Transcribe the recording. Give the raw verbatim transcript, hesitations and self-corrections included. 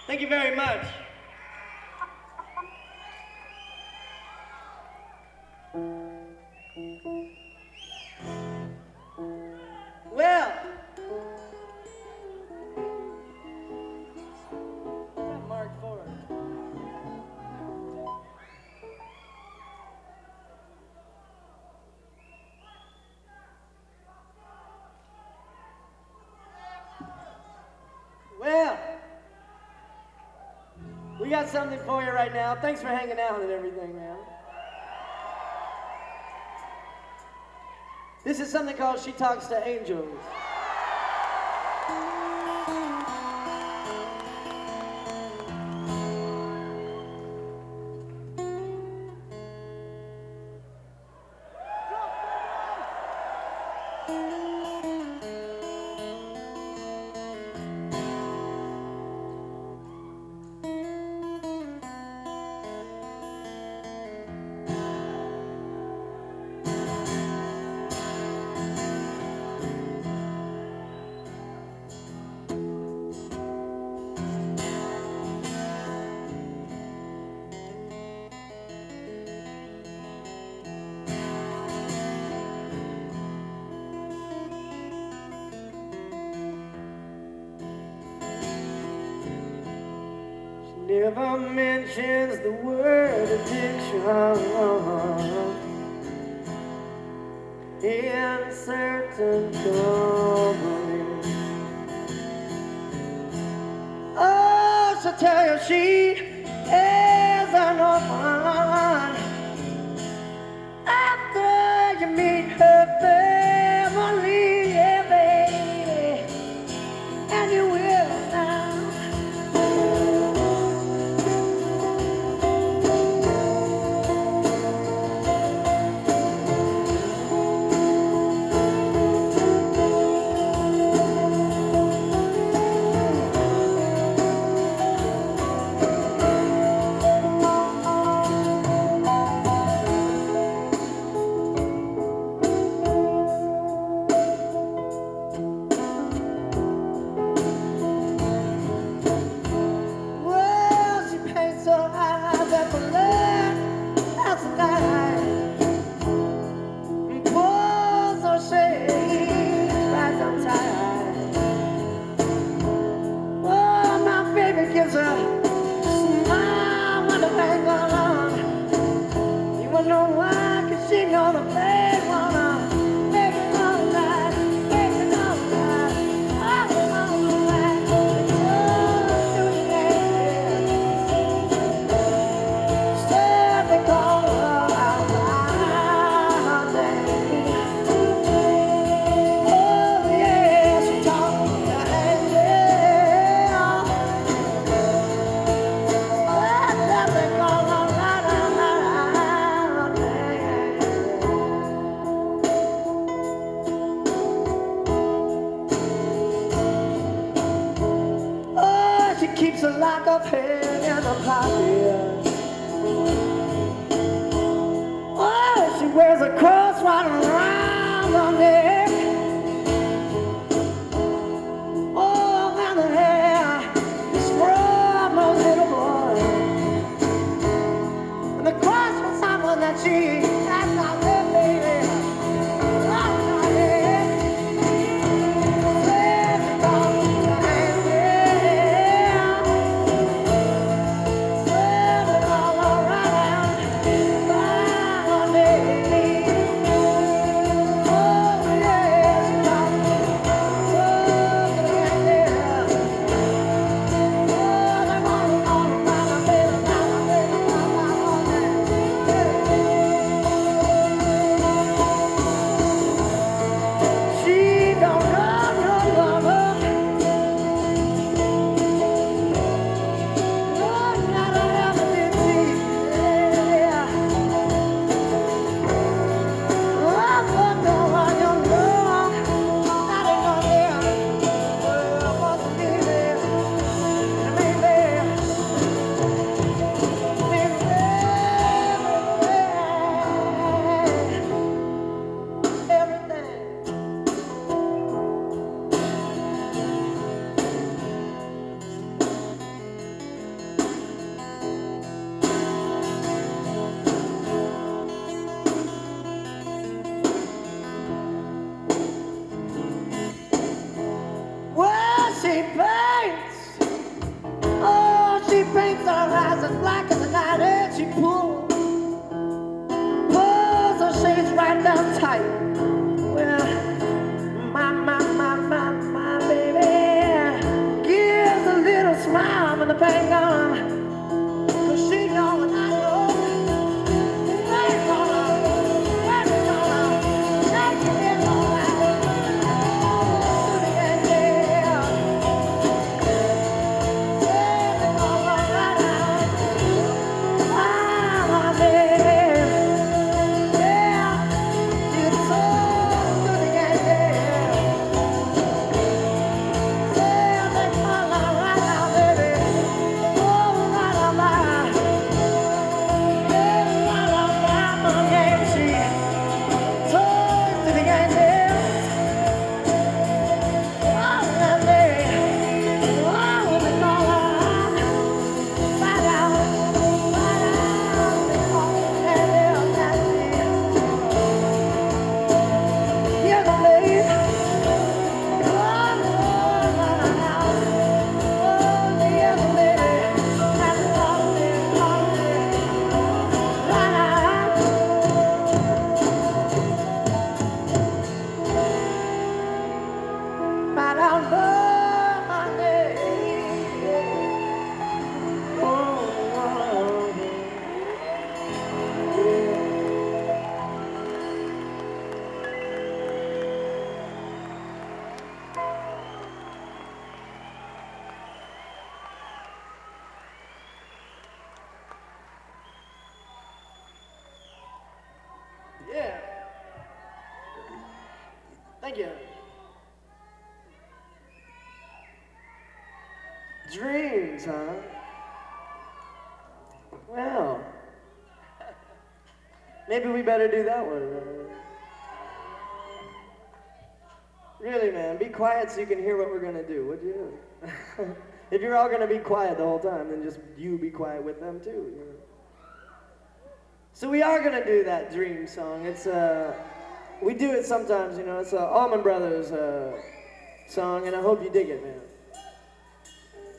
Thank you very much. Well, Mark Ford. Well, we got something for you right now. Thanks for hanging out and everything, man. This is something called She Talks to Angels. Never mentions the word addiction in certain company. Oh, she'll tell you she is an orphan after you meet her family, yeah, baby, and you will now. Keeps a lock of hair in her pocket. Oh, she wears a cross right around her neck. Oh, and the hair is from a little boy. And the cross was someone that she has not lived, baby. Oh, yeah. makes her eyes as black as the night, and she pulls, pulls her shades right down tight. Well, my, my, my, my, my baby gives a little smile when the pain gone, 'cause she know and I know. Yeah. Thank you. Dreams, huh? Well, maybe we better do that one. Really, man, be quiet so you can hear what we're gonna do, would you? If you're all gonna be quiet the whole time, then just you be quiet with them too. You know? So we are gonna do that dream song. It's uh, we do it sometimes, you know. It's a Allman Brothers uh, song, and I hope you dig it, man.